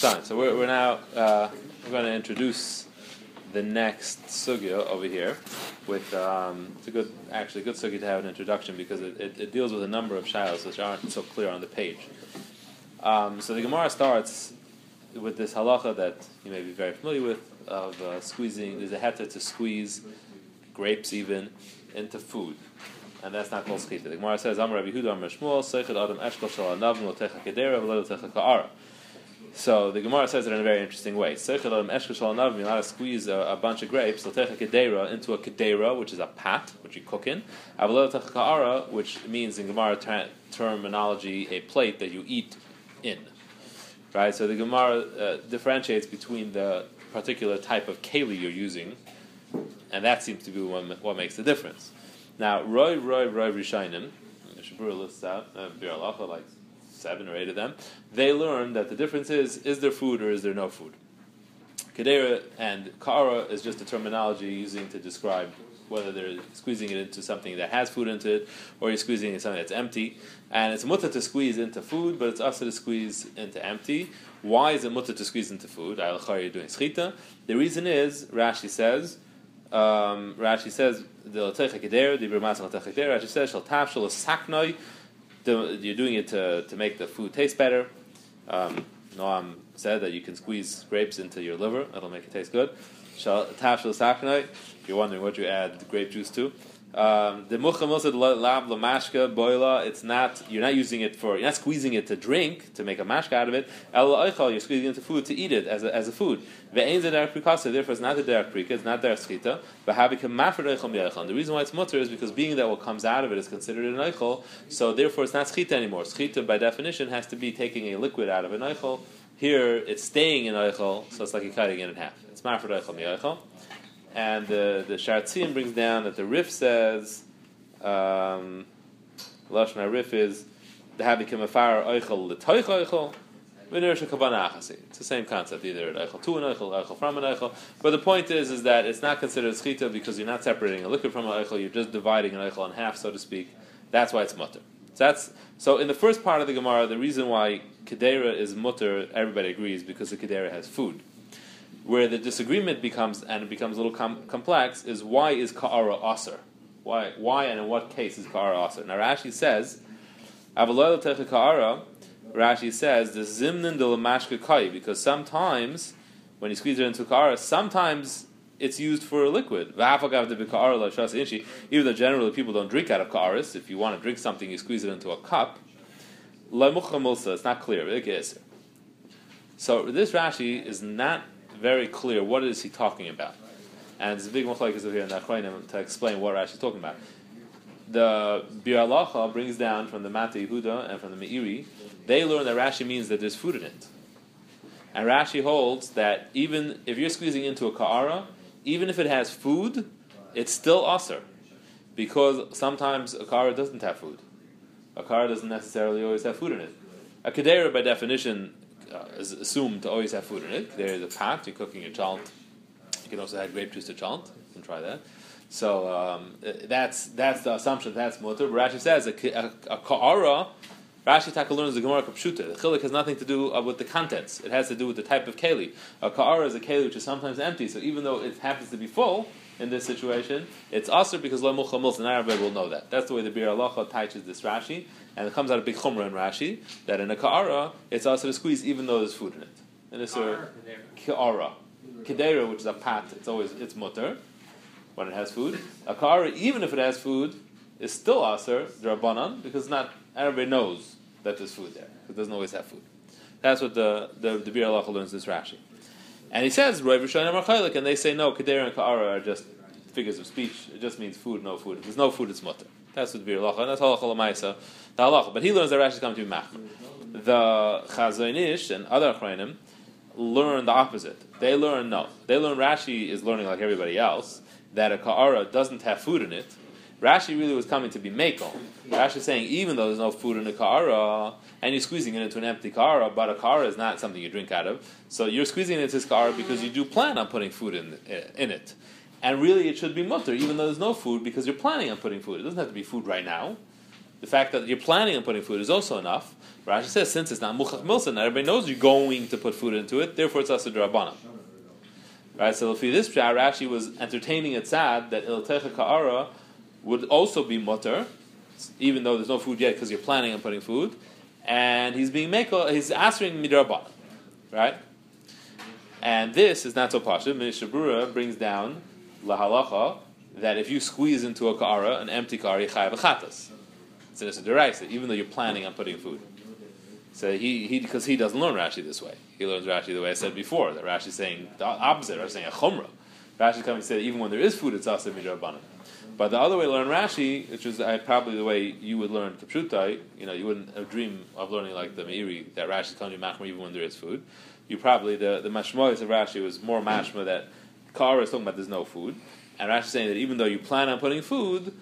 Done. So we're now we're going to introduce the next sugya over here. With it's a good sugya to have an introduction because it deals with a number of shilas which aren't so clear on the page. So the Gemara starts with this halacha that you may be very familiar with of squeezing. There's a heta to squeeze grapes even into food, and that's not called schita. The Gemara says, "Amar Rabbi Yehuda, Amar Shmuel, Seichel Adam Eshkol Shel Anav Lo Techa Kedera V'Lo Techa Ka'ara." So the Gemara says it in a very interesting way. Seichel Adam Eshkol Shel Anav, you're allowed to squeeze a bunch of grapes, Lo Techa Kedera, into a kedera, which is a pat, which you cook in, V'Lo Techa Ka'ara, which means in Gemara terminology a plate that you eat in. Right. So the Gemara differentiates between the particular type of keli you're using, and that seems to be what makes the difference. Now, Roy Rishainim, Shabura lists out, Bir Alacha, like 7 or 8 of them, they learn that the difference is there food or is there no food? Kedera and Kara is just a terminology using to describe whether they're squeezing it into something that has food into it, or you're squeezing it into something that's empty. And it's mutter to squeeze into food, but it's also to squeeze into empty. Why is it mutter to squeeze into food? You're doing schita. The reason is, Rashi says, Rashi says, you're doing it to make the food taste better. Noam said that you can squeeze grapes into your liver, that'll make it taste good. If you're wondering what you add grape juice to. The muchamosad lab lamashka boila. It's not. You're not using it for. You're not squeezing it to drink to make a mashka out of it. You're squeezing it into food to eat it as a food. Therefore, it's not the derech prika. It's not derech schita. The reason why it's mutter is because being that what comes out of it is considered an eichel, so therefore it's not schita anymore. Schita by definition has to be taking a liquid out of an eichel. Here it's staying in eichel, so it's like you're cutting it in half. It's mafred eichel mi'eichel. And the Shartzim brings down that the Rif says, Lashon HaRif is, the Habikim Afar Eichel L'Toich Eichel, V'Nirshah Kavanah Achasi. It's the same concept, either an Eichel to an Eichel, Eichel from an Eichel. But the point is that it's not considered schita because you're not separating a liquid from an Eichel, you're just dividing an Eichel in half, so to speak. That's why it's mutter. So in the first part of the Gemara, the reason why Kedera is mutter, everybody agrees, because the Kedera has food. Where the disagreement becomes, and it becomes a little complex, is why is Ka'ara Aser? Why and in what case is Ka'ara Aser? Now Rashi says, Avaloy L'Techa Ka'ara, Rashi says, the Zimnin de L'Mashka Kai, because sometimes, when you squeeze it into Ka'ara, sometimes it's used for a liquid. Even though generally people don't drink out of Ka'aris, if you want to drink something, you squeeze it into a cup. It's not clear. So this Rashi is not very clear what is he talking about, and there's a big machlokes over here in the Achronim to explain what Rashi is talking about. The Bir Alacha brings down from the Mata Yehuda and from the Meiri, they learn that Rashi means that there's food in it, and Rashi holds that even if you're squeezing into a ka'ara, even if it has food, it's still aser, because sometimes a ka'ara doesn't have food. A ka'ara doesn't necessarily always have food in it. A kedera, by definition, is assumed to always have food in it. There is a pot, you're cooking a chalt. You can also add grape juice to chalt. You can try that. So that's the assumption that's mutter. Rashi says a ka'ara, Rashi Taka learns the Gemara Kapshuta. The chilik has nothing to do with the contents. It has to do with the type of keli. A ka'ara is a keli which is sometimes empty, so even though it happens to be full in this situation, it's aser because lo mucha milsa, and everybody will know that. That's the way the Bir Alacha teaches this Rashi, and it comes out of big chumrah in Rashi, that in a ka'ara, it's aser to squeeze even though there's food in it. And it's a ka'ara. Kedera, which is a pat, it's mutter, when it has food. A ka'ara, even if it has food, is still aser, drabanan, because not everybody knows that there's food there, because it doesn't always have food. That's what the Bir Alacha learns this Rashi. And he says, and they say, no, Kedera and Ka'ara are just figures of speech. It just means food, no food. If there's no food, it's mutter. That's what Bir Alacha, and that's Halacha L'Maisa, the Halacha. But he learns that Rashi is coming to be Machmer. The Chazon Ish and other Achronim learn the opposite. They learn Rashi is learning like everybody else, that a Ka'ara doesn't have food in it. Rashi really was coming to be Mekel. Rashi is saying, even though there's no food in a Ka'ara, and you're squeezing it into an empty Ka'ara, but a Ka'ara is not something you drink out of, so you're squeezing it into this Ka'ara because you do plan on putting food in it. And really it should be mutter, even though there's no food, because you're planning on putting food. It doesn't have to be food right now. the fact that you're planning on putting food is also enough. Rashi says, since it's not muchach milsa, not everybody knows you're going to put food into it, therefore it's asur d'Rabbanan. Right, so if this pshat, Rashi was entertaining a tzad that iltecha ka'ara would also be mutter, even though there's no food yet because you're planning on putting food, and he's answering midrabanan, right? And this is not so pashut. Mishnah Berurah brings down lahalacha that if you squeeze into a ka'ara, an empty ka'ara, you chayav chatas. It's an issur d'oraisa, even though you're planning on putting food. So because he doesn't learn Rashi this way. He learns Rashi the way I said before, that Rashi is saying the opposite, Rashi is saying a chumrah. Rashi is coming to say that even when there is food, it's asur midrabanan. But the other way to learn Rashi, which is probably the way you would learn Kipshutai, you wouldn't dream of learning like the Meiri, that Rashi is telling you machmer even when there is food. You probably, the mashmois of Rashi was more mashma that Kara is talking about there's no food. And Rashi is saying that even though you plan on putting food,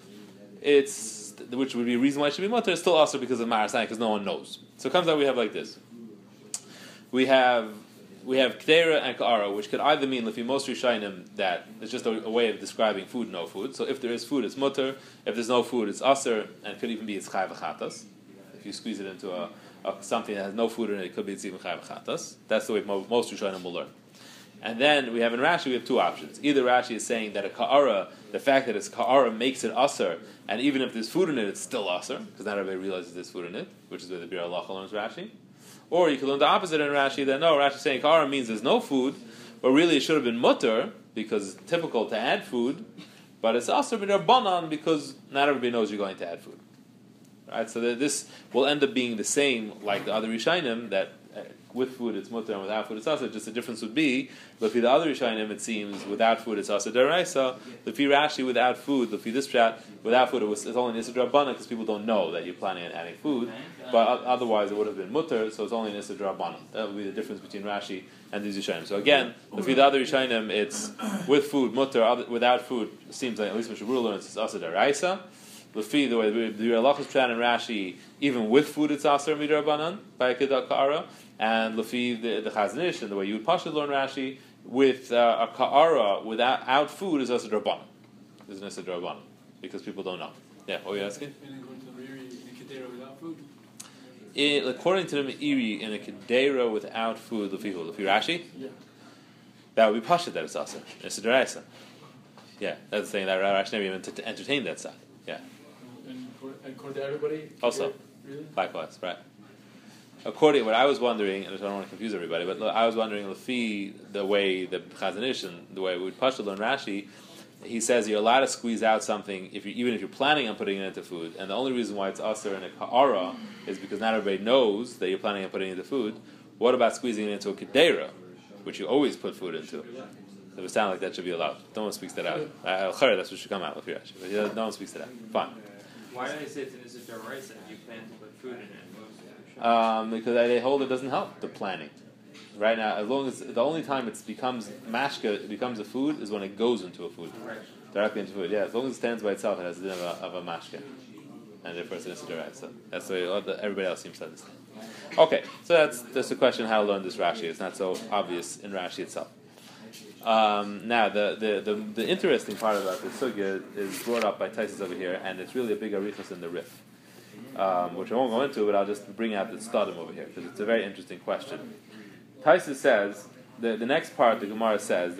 which would be a reason why it should be mutter, it's still also because of Marasan, because no one knows. So it comes out we have like this. We have K'dera and Ka'ara, which could either mean, Lefi most Rishayim, that it's just a way of describing food, no food. So if there is food, it's mutter. If there's no food, it's asur, and it could even be it's chai v'chatas. If you squeeze it into something that has no food in it, it could be it's even chai v'chatas. That's the way most Rishayim will learn. And then we have in Rashi, we have two options. Either Rashi is saying that a Ka'ara, the fact that it's Ka'ara makes it asur, and even if there's food in it, it's still asur, because not everybody realizes there's food in it, which is where the Bir Halacha learns Rashi. Or you could learn the opposite in Rashi, that no, Rashi is saying Ka'ara means there's no food, but really it should have been mutter, because it's typical to add food, but it's asur midrabanan because not everybody knows you're going to add food. Right? So that this will end up being the same like the other Rishayim, that with food it's mutter and without food it's asur. Just the difference would be, Lefi the other Rishayim it seems without food it's asur d'oraisa. Lefi Rashi without food, Lefi this pshat without food it's only an issur d'Rabbanan because people don't know that you're planning on adding food. But otherwise it would have been mutter, so it's only an issur d'Rabbanan. That would be the difference between Rashi and these Rishayim. So again, Lefi the other Rishayim it's with food mutter, without food it seems like at least Mishnah Berurah learns it's asur d'oraisa. Lefi the way the Halachas pshat and Rashi even with food it's asur midrabanan by Kedah Ka'ara. And Lefi the Chazon Ish and the way you would pashut learn Rashi with a Ka'ara without food is asur d'Rabbanan. Is an issur d'Rabbanan because people don't know. Yeah, what are you asking? According to the Meiri, in a Kedera without food, Lefi Rashi? Yeah. That would be pashut that it's asur. It's a d'oraisa. Yeah, that's saying that Rashi never even to entertain that side. Yeah. And according to everybody? Also. Really? Likewise, right. According, what I was wondering, and I don't want to confuse everybody, but I was wondering, Lefi, the way the Chazon Ish and the way we would pashut learn Rashi, he says you're allowed to squeeze out something even if you're planning on putting it into food, and the only reason why it's asur in a ka'ara is because not everybody knows that you're planning on putting it into food. What about squeezing it into a kedera, which you always put food into? It would sound like that should be allowed. No one speaks that out. That's what should come out of Rashi. But no one speaks that out. Fine. Why do they say it's an issur d'oraisa if you plan to put food in it? Because they hold it doesn't help the planning. Right now, as long as the only time it becomes mashka, it becomes a food, is when it goes into a food, directly into food. Yeah, as long as it stands by itself, it has the din of a mashka, and therefore it's an issur d'oraisa. That's the way everybody else seems to understand. Okay, so that's the question how to learn this Rashi. It's not so obvious in Rashi itself. Now, the interesting part about this sugya is brought up by Taisus over here, and it's really a big arichos in the Rif. Which I won't go into, but I'll just bring out the stadim over here because it's a very interesting question. Taisus says the next part. The Gemara says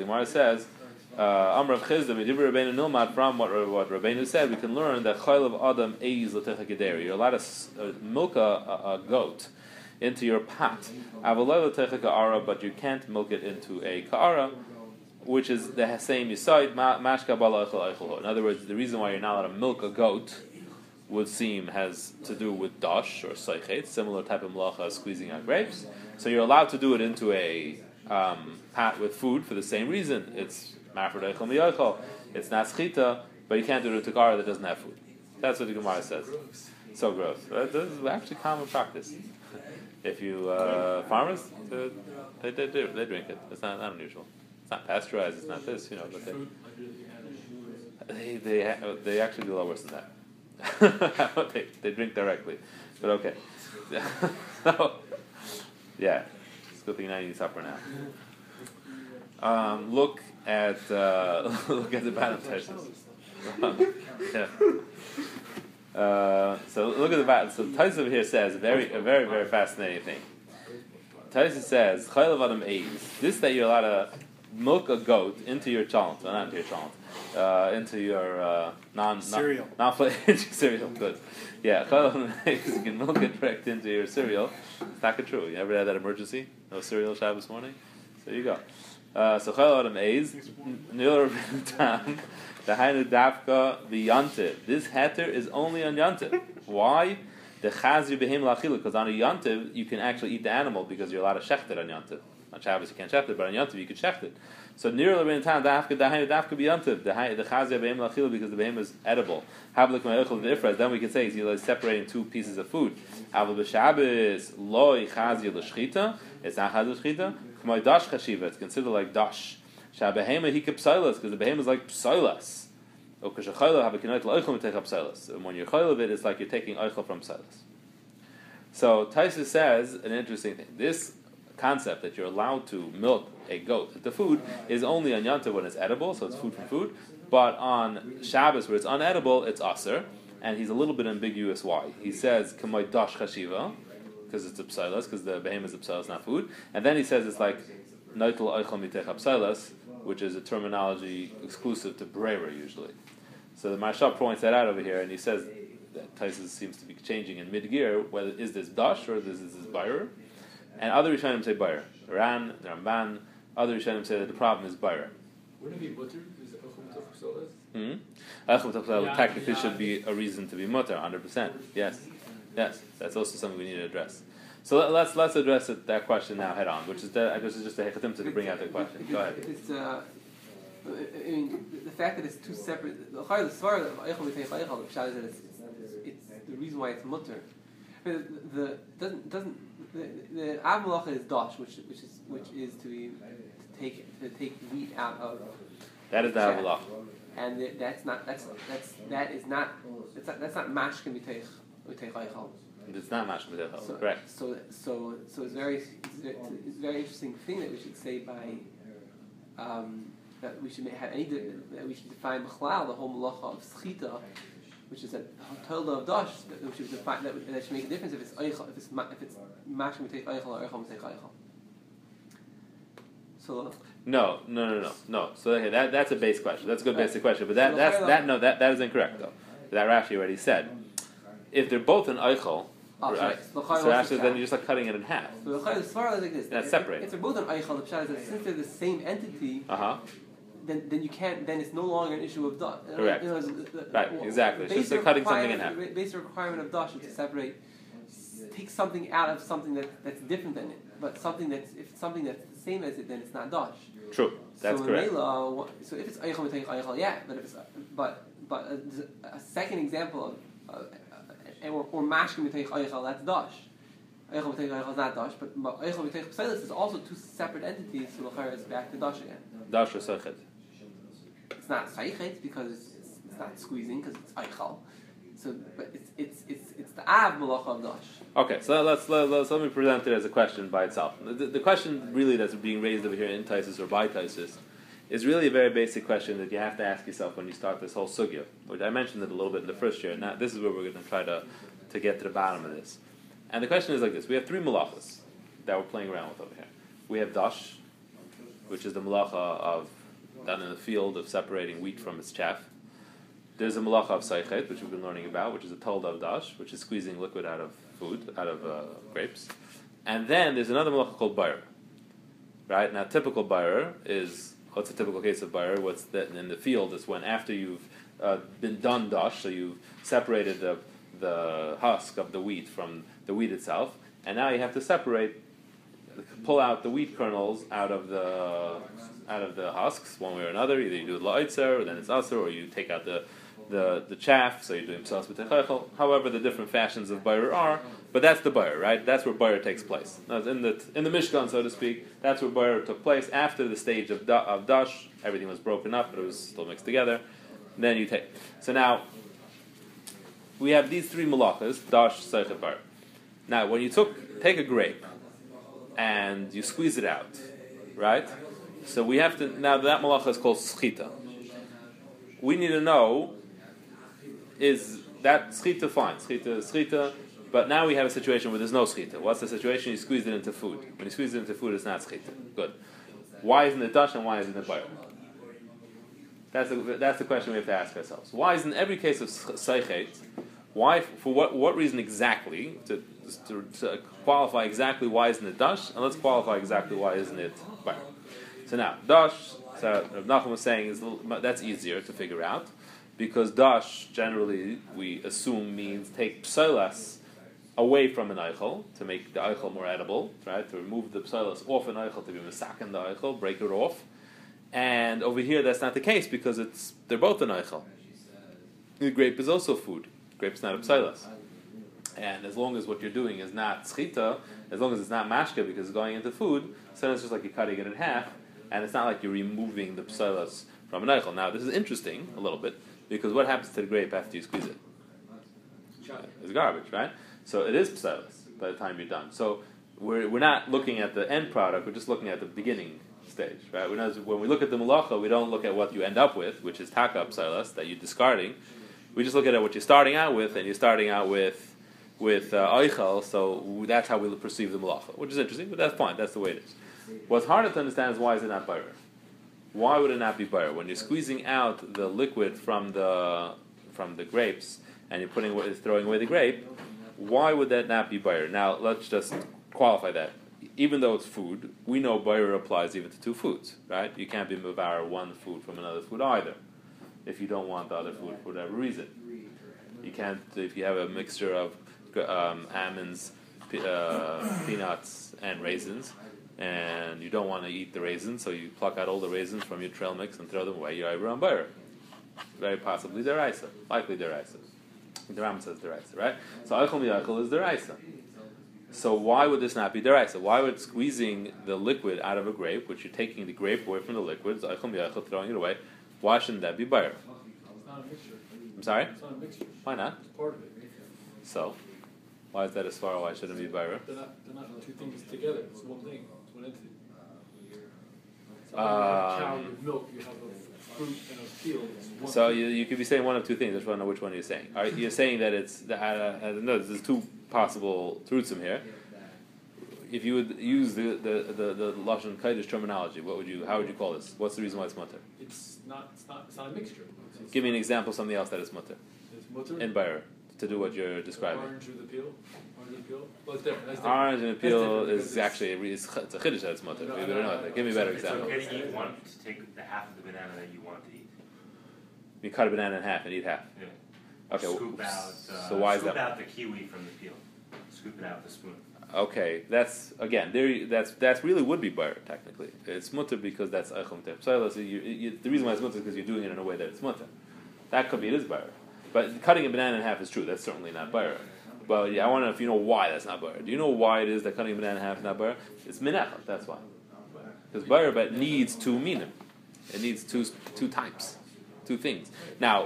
Amrav Chizda Medibur Rabbeinu Nilmad, from what Rabbeinu said, we can learn that Chayil of Adam Eiz L'Techa Gederi. You're allowed to milk a goat into your pot, Avaloi L'Techa Ka'ara, but you can't milk it into a Ka'ara, which is the same Yisaid Mashka Bala Eichel Eichel. In other words, the reason why you're not allowed to milk a goat would seem has to do with dash or seichet, similar type of malacha as squeezing out grapes. So you're allowed to do it into a pot with food for the same reason. It's ma'afred eichel mi'oichel, it's not schita, but you can't do it into kara that doesn't have food. That's what the Gemara says. So gross. This is actually common practice. If you farmers, they drink it. It's not unusual. It's not pasteurized. It's not this, but they actually do a lot worse than that. they drink directly, but okay. So, yeah, it's a good thing you're not eating supper now. Look at the bottom Taisus. Yeah. So look at the back. So Tais over here says a very, very fascinating thing. Tais says, "Chaylev adam eiz." This that you're allowed to milk a goat into your chalent, well, not into your chalent, into your cereal. Cereal, good. Yeah, chaylev adam eiz. You can milk it direct into your cereal. It's not true. You ever had that emergency? No cereal Shabbos morning. So you go. So chaylev adam eiz. Nil tam. The Hainu Dafka the Yantiv. This heter is only on Yantiv. Why? The Chazir Behim Lachila, because on a Yantiv you can actually eat the animal because you're allowed to shecht it on Yantiv. On Shabbos you can't shecht it, but on Yantiv you can shecht it. So near the Rintan Dafka the Hainu Dafka be Yantiv. The Chazir Behim Lachila because the Behim is edible. Havlik Ma'echel V'Ifraz. Then we can say he's separating two pieces of food. Havlik B'Shabbos Loi Chazir L'Shchita. It's not Chazir L'Shchita. K'may Dash Chashiva. It's considered like Dash. Shabehema hika psilas, because the behema is like psilas. Or kashachayla have a kinayt l'oichel mitech psilas. And when you're chayla of it, it's like you're taking oichel from psilas. So Taisa says an interesting thing. This concept that you're allowed to milk a goat, the food is only on Yanta when it's edible, so it's food from food. But on Shabbos where it's unedible, it's aser. And he's a little bit ambiguous why. He says kamay dash chashiva, because it's a psilas, because the behema is a psilas, not food. And then he says it's like Naitel Eichel Mitech Psilas, which is a terminology exclusive to Brera usually. So the Maharshal points that out over here, and he says that Taisus seems to be changing in mid-gear, whether is this Dash or is this Bayer. And other Rishonim say Bayer. Ran, Ramban, other Rishonim say that the problem is Bayer. Wouldn't it be mutter? Is it Eichel Mitech Eichel Mitech Psilas technically should be a reason to be mutter, 100%. Yes, that's also something we need to address. So let's address that question now head on, which is just a hechatim to bring out the question. Go ahead. It's, I mean, the fact that it's two separate. The svar of eichel mitech eichel, the pshat is that it's the reason why it's mutter. I mean, the av malacha is dash, which is to take wheat out of. That is the av malacha. And that's not mashkin mitech eichel. It's not mashkin mitech, correct. So it's a very interesting thing that we should say by that we should define b'chlal the whole malacha of schita, which is a tolda of dash, which is define that should make a difference if it's eichel, if it's mashkin mitech eichel or eichel mitech eichel. So no. So okay, that's a base question. That's a good basic question, but that is incorrect though. That Rashi already said. If they're both an eichel, right. So actually then you're just like cutting it in half. So the svara is like this. That's separate. If they're both an eichel, the pshat is that since they're the same entity, then you can't. Then it's no longer an issue of dash. Correct. Right. Exactly. It's just like cutting something in half. Basic requirement of dash is to separate, take something out of something that's different than it. But if it's something that's the same as it, then it's not dash. True. That's correct. So if it's eichel mitech eichel, yeah. But if it's but a second example of or mashkin mitech eichel, that's dash. Eichel mitech eichel is not dash, but eichel mitech psilas is also two separate entities. So l'chayr is back to dash again. Dash or seichet. It's not seichet because it's not squeezing because it's eichel. So, but it's the av malacha of dash. Okay, so let me present it as a question by itself. The question really that's being raised over here in Taisus or by Taisus is really a very basic question that you have to ask yourself when you start this whole sugya, which I mentioned it a little bit in the first year. Now this is where we're going to try to get to the bottom of this. And the question is like this: we have three malachas that we're playing around with over here. We have dash, which is the malacha of done in the field of separating wheat from its chaff. There's a malacha of seichet, which we've been learning about, which is a tolda of dash, which is squeezing liquid out of food, out of grapes. And then there's another malacha called bayer. Right? Now, typical bayer is, what's a typical case of bayer? What's that in the field is when after you've been done dash, so you've separated the husk of the wheat from the wheat itself, and now you have to pull out the wheat kernels out of the husks one way or another. Either you do it la'itzer, or then it's aser, or you take out the chaff, so you're doing psalas b'techaychel. However, the different fashions of bayer are, but that's the bayer, right? That's where bayer takes place. Now, in the Mishkan, so to speak, that's where bayer took place. After the stage of dash, everything was broken up, but it was still mixed together. And then you take. So now we have these three malachas: dash, seichet, bayer. Now, when you take a grape and you squeeze it out, right? So we have to now that malacha is called schita. We need to know that schita, fine. Schita. But now we have a situation where there's no schita. What's the situation? You squeeze it into food. When you squeeze it into food, it's not schita. Good. Why isn't it dash and why isn't it bayr? That's the question we have to ask ourselves. Why isn't every case of seichet? Why, for what reason exactly, to qualify exactly why isn't it dash, and let's qualify exactly why isn't it bayr. So now, dash, so Rav Nachum was saying, that's easier to figure out, because dash, generally, we assume means take psolas away from an eichel, to make the eichel more edible, right, to remove the psolas off an eichel, to be masakin the eichel, break it off. And over here, that's not the case, because they're both an eichel. The grape is also food. Grape's not a psolas. And as long as what you're doing is not schita, as long as it's not mashka because it's going into food, so then it's just like you're cutting it in half, and it's not like you're removing the psolas from an eichel. Now, this is interesting, a little bit, because what happens to the grape after you squeeze it? It's garbage, right? So it is psolas by the time you're done. So we're not looking at the end product, we're just looking at the beginning stage, right? When we look at the malacha, we don't look at what you end up with, which is taka psolas, that you're discarding. We just look at what you're starting out with, and you're starting out with eichel, so that's how we perceive the malacha, which is interesting, but that's fine, that's the way it is. What's harder to understand is why is it not bayr? Why would it not be bayr? When you're squeezing out the liquid from the grapes, and you're throwing away the grape, why would that not be bayr? Now, let's just qualify that. Even though it's food, we know bayr applies even to two foods, right? You can't be mevar one food from another food either, if you don't want the other food for whatever reason. You can't, if you have a mixture of almonds, peanuts, and raisins, and you don't want to eat the raisins, so you pluck out all the raisins from your trail mix and throw them away, you're over on bayr. Very possibly deraisa, likely deraisa. The Rambam says deraisa, right? So eichel miyachel is deraisa. So why would this not be deraisa? Why would squeezing the liquid out of a grape, which you're taking the grape away from the liquid, so eichel miyachel, throwing it away, why shouldn't that be bayr? It's not a mixture. I'm sorry? It's not a mixture. Why not? It's part of it. So, why is that as far? Why shouldn't it be bayr? They're not two things together. It's one thing. It's one entity. So you have a cow with milk, you have a fruit and a field. So you could be saying one of two things. I just want to know which one you're saying. You're saying that it's no. There's two possible truths in here. If you would use the lashon kodesh terminology, how would you call this? What's the reason why it's mutter? It's not a mixture. Give me an example of something else that is mutter. It's mutter. In bayr, to do what you're describing. Orange with the peel. Well, it's different. That's different. Orange and the peel That's is actually it's a chiddush that it's mutter. We don't know that. Give me a better It's example. okay to eat one, to take the half of the banana that you want to eat. You cut a banana in half and eat half. Yeah. Okay. Scoop out. So why is scoop that? out the kiwi from the peel. Scoop it out with a spoon. Okay, that's really would be bayr technically. It's mutter because that's eichel miyachel. So the reason why it's mutter is because you're doing it in a way that it's mutter. That could be it is bayr. But cutting a banana in half is true. That's certainly not bayr. But I want to know if you know why that's not bayr. Do you know why it is that cutting a banana in half is not bayr? It's minachah. That's why. Because bayr but needs two minim. It needs two types, two things. Now,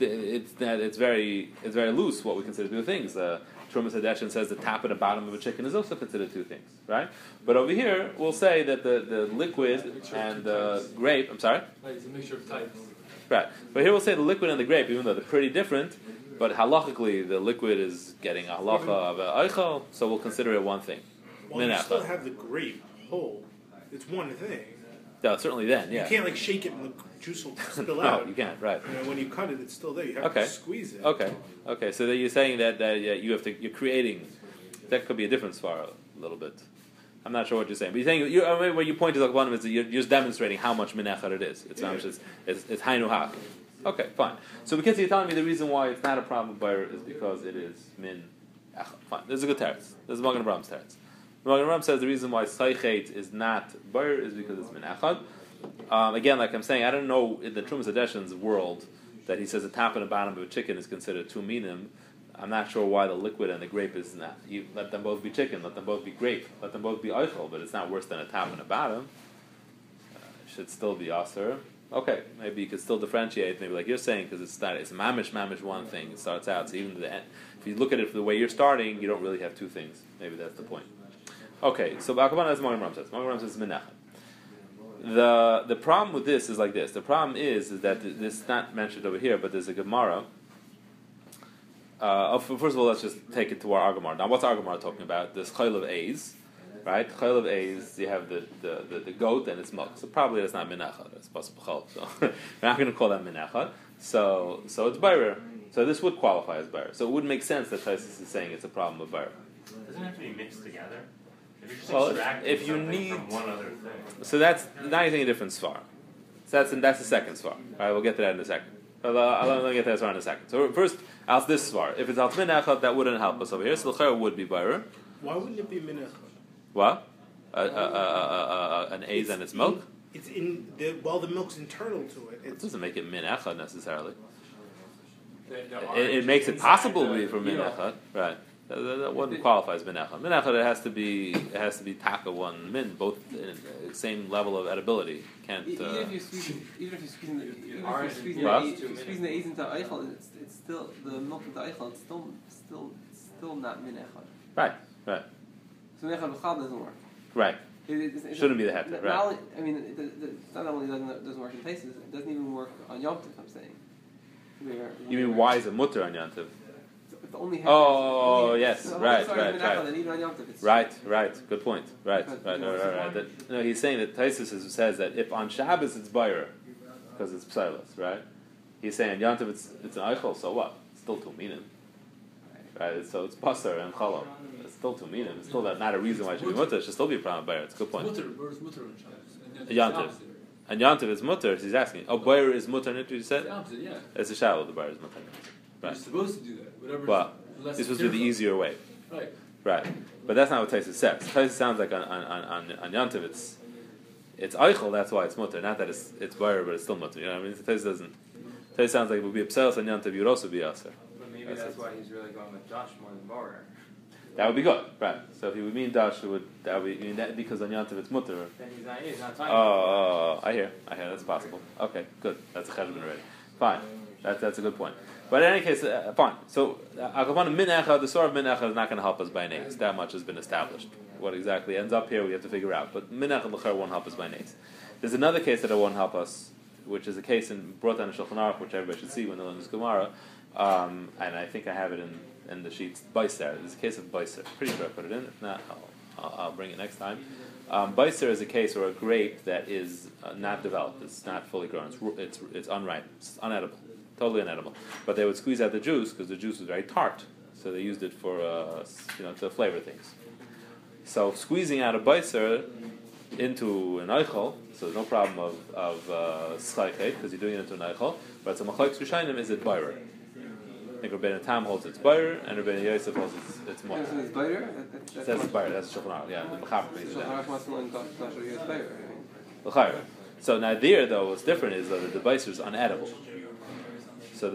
it's very loose what we consider two things. Trumas Hadeshin says the top and the bottom of a chicken is also considered two things, right? But over here, we'll say that the liquid and the grape. I'm sorry. Right, it's a mixture of types. Right, but here we'll say the liquid and the grape, even though they're pretty different, but halachically the liquid is getting a halacha of a eichel, so we'll consider it one thing. Well, you still have the grape whole. It's one thing. No, certainly then, yeah. You can't shake it and the juice will spill No, out. you can't, right. When you cut it, it's still there. You have Okay. to squeeze it. Okay. So you're saying that you're creating. That could be a different svara a little bit. I'm not sure what you're saying, but you're saying what you point to one of is that you're just demonstrating how much minachar it is. It's not just it's hainu hach. Okay, fine. So because you're telling me the reason why it's not a problem with bayr is because it is min echad. Fine. This is a good teretz. This is Magen Abraham's teretz. Magen Abraham says the reason why seichet is not bayr is because it's min echad. Again, like I'm saying, I don't know in the Trumas Hadeshin's world that he says the top and the bottom of a chicken is considered two minim. I'm not sure why the liquid and the grape is not. You let them both be chicken, let them both be grape, let them both be eichel, but it's not worse than a top and a bottom. It should still be aser. Okay, maybe you could still differentiate, maybe like you're saying, because it's mamish one thing. It starts out, so even to the end, if you look at it for the way you're starting, you don't really have two things. Maybe that's the point. Okay, so Ba'akaban as Magen Avraham says. Magen Avraham says minachah. The problem with this is like this. The problem is that this is not mentioned over here, but there's a Gemara First of all, let's just take it to our Argamar. Now, what's Argamar talking about? This chayil of A's, right? Chayil of A's, you have the goat and its milk. So probably that's not minachad. It's possible chayil. So we're not going to call that minachad. So it's bayrer. So this would qualify as bayrer. So it wouldn't make sense that Taisus is saying it's a problem of bayrer. Doesn't it have to be mixed together? If you're just Well, extracting if you something need- from one other thing. So that's now you're saying a different svar. So that's the second svar. All right, we'll get to that in a second. I'll get to that svar in a second. So first, out this svar. If it's al minachad, that wouldn't help us over here. So the chayr would be bayrer. Why wouldn't it be minachad? What? An A's and its milk? It's in the the milk's internal to it. It It's doesn't make it min echad necessarily. The It makes it possible to be for min echad, right? That wouldn't qualify as min echad. Min echad, it has to be taka one min, both in the same level of edibility. Can't. Even if you're squeezing the What? A's into eichel, it's still the milk into eichel. It's still not min echad. Right. So min echad b'chal doesn't work. Right. Shouldn't be the heter, Not right? only, I mean, it's not only doesn't work in places, it doesn't even work on Yom Tov, I'm saying. You mean why is it mutter on yantiv? If the only Oh, yes, the right. Then even on Yom Tov, it's Right. Good point. Right. Because- No, he's saying that Taisus says that if on Shabbos it's bayrer because it's psilos, right? He's saying yantiv it's an eichel, so what? It's still two minim, right? So it's passer and chalom. It's still two minim. It's still not a reason why it should be mutter. It should still be a problem bayrer. It's a good point. Where's mutter on Shabbos? Yantiv. And yantiv is mutter. He's asking. Oh, bayrer is mutter. You It's said the opposite, yeah. it's a shallow. The bayrer is mutter. You're Right. supposed to do that. Whatever. Well, less this was the fearful. easier way. Right. Right, but that's not what Taisus says. Taisus sounds like on Yantiv it's eichel. That's why it's mutter. Not that it's bayrer, but it's still mutter. You know what I mean? Taisus doesn't. Taisus sounds like it would be pselos on Yantiv. You'd also be aser. But maybe that's why he's really going with Josh more than Borer. That would be good, right? So if he would mean dash, that would be that because on Yantiv it's mutter. Then he's not talking Oh, I hear. That's possible. Okay, good. That's a cheshbon already. Fine. That's a good point. But in any case, fine. So, Akavana min echad, the sort of min echad is not going to help us by names. That much has been established. What exactly ends up here, we have to figure out. But min echad l'char won't help us by names. There's another case that it won't help us, which is a case brought down in Shulchan Aruch, which everybody should see when they learn this Gemara. And I think I have it in the sheets. Beiser. There's a case of Beiser. Pretty sure I put it in. If not, I'll bring it next time. Beiser is a case where a grape that is not developed. It's not fully grown. It's unripe. It's unedible. Totally unedible. But they would squeeze out the juice because the juice was very tart. So they used it for, to flavor things. So squeezing out a beiser into an eichel, so there's no problem of schaychet because you're doing it into an eichel. But it's a machlokes rishonim, is it bayrer? I think Rabbeinu Tam holds it's bayrer, and Rabbeinu Yosef holds it's more. So it's bayrer? That's bayrer. That's Shulchan Aruch. Yeah, the Mechaber brings it down. Bayrer. L'chayr. So now there, though, what's different is that the beiser is unedible. So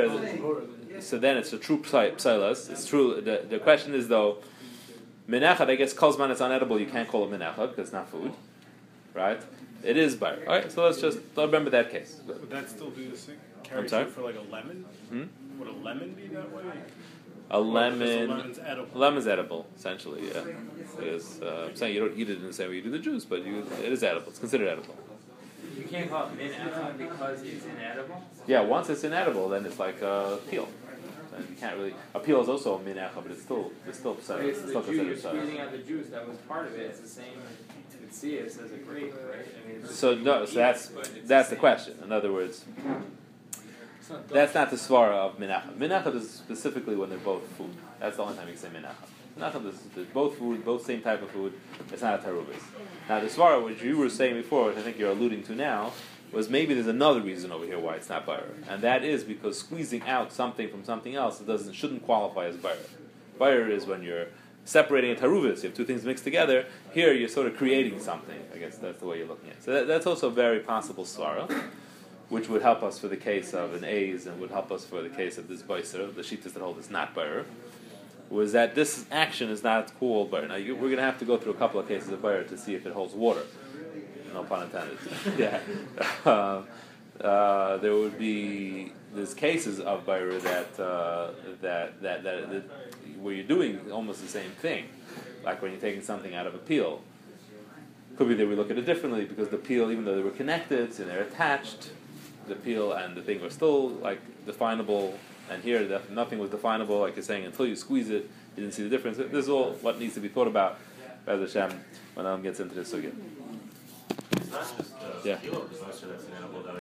so then it's a true psilas. It's true. The question is though, minachad. I guess kozman it's unedible. You can't call it minachad because it's not food, right? It is bar. All right. So let's just remember that case. would that still do the same? I'm Carry sorry? through for like a lemon? Would a lemon be that way? A Because the lemon. lemon's edible. Lemon's edible, essentially. Yeah. Because I'm saying you don't eat it in the same way you do the juice, but it is edible. It's considered edible. You can't call it min echad because it's inedible. Yeah. Once it's inedible, then it's like a peel. And you can't really. A peel is also a minachah, but it's still It's considered the juice, you're psilas. squeezing out the juice. That was part of it. It's the same. You could see it as a grape, right? I mean, it's So just- no, you so eat that's it, but it's that's the same. question. In other words, It's not that's not the svara of minachah. Minachah is specifically when they're both food. That's the only time you can say minachah. Minachah is both food, both same type of food. It's not a tarubis. Now the svara, which you were saying before, which I think you're alluding to now, was maybe there's another reason over here why it's not bayr, and that is because squeezing out something from something else shouldn't qualify as bayr. Bayr is when you're separating a taruvis. You have two things mixed together. Here you're sort of creating something. I guess that's the way you're looking at it. So that's also a very possible svara, which would help us for the case of an A's and would help us for the case of this Beiser, the Shittas that hold is not Bayr, was that this action is not called Bayr. Now, we're going to have to go through a couple of cases of Bayr to see if it holds water. No pun intended. Yeah. There's cases of Bayr that where you're doing almost the same thing, like when you're taking something out of a peel. Could be that we look at it differently because the peel, even though they were connected and they're attached, the peel and the thing are still like definable and here nothing was definable, like you're saying, until you squeeze it, you didn't see the difference. This is all what needs to be thought about by the Shem when Alan gets into this sugya. It's not just Yeah. kilo, it's also that's an edible